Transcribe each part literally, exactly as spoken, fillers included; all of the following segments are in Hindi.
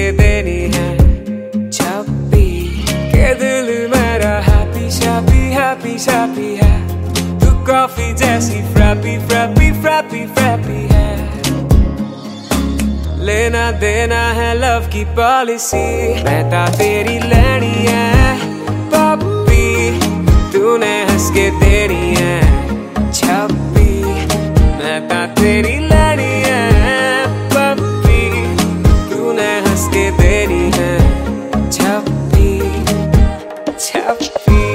के देनी है छप्पी के दिल मेरा हैप्पी शैप्पी हैप्पी शैप्पी है। तू कॉफी जैसी फ्रैपी फ्रैपी फ्रैपी फ्रैपी है। लेना देना है लव की पॉलिसी, मैं ता तेरी लेनी है पप्पी, तूने हंस के देनी है छप्पी, मैं ता तेरी लेनी है पप्पी, तूने हंस के देनी है छप्पी छप्पी।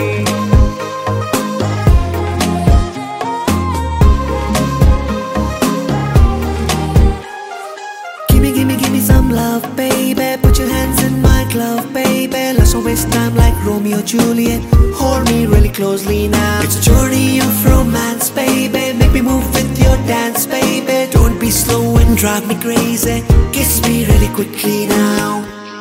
Gimme, gimme, gimme some love, baby. Put your hands in my glove, baby. Let's not waste time like Romeo Juliet. Hold me really closely now. It's a journey of romance, baby. Make me move with your dance, baby. Don't be slow and drive me crazy. Kiss me really quickly now.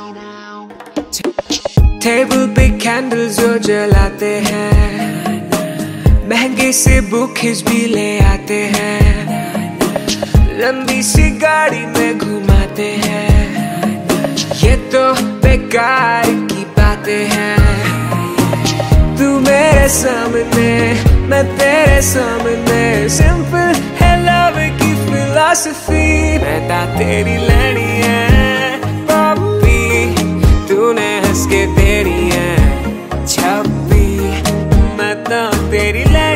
Table पे कैंडल्स जो जलाते हैं, महंगे से बुकेस भी ले आते हैं, लंबी सी गाड़ी में घुमाते हैं, ये तो बेकार की बातें हैं। तू मेरे सामने मैं तेरे सामने, सिंपल है लव की फिलॉसफी, मैं ता तेरी लेनी है पप्पी, तूने हंस के देनी है छप्पी, मैं ता तेरी लेनी